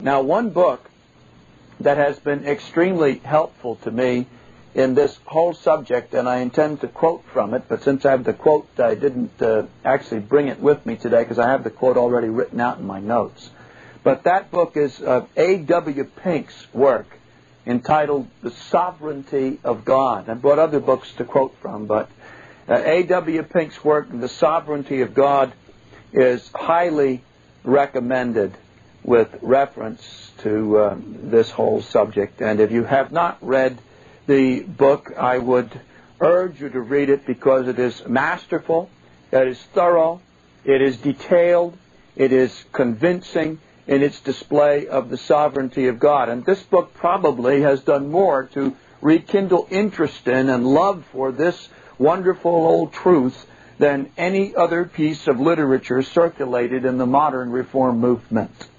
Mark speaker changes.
Speaker 1: Now, one book that has been extremely helpful to me in this whole subject, and I intend to quote from it, but since I have the quote, I didn't actually bring it with me today because I have the quote already written out in my notes. But that book is A.W. Pink's work entitled The Sovereignty of God. I brought other books to quote from, but A.W. Pink's work, The Sovereignty of God, is highly recommended with reference to this whole subject. And if you have not read the book, I would urge you to read it because it is masterful, it is thorough, it is detailed, it is convincing in its display of the sovereignty of God. And this book probably has done more to rekindle interest in and love for this wonderful old truth than any other piece of literature circulated in the modern Reform movement.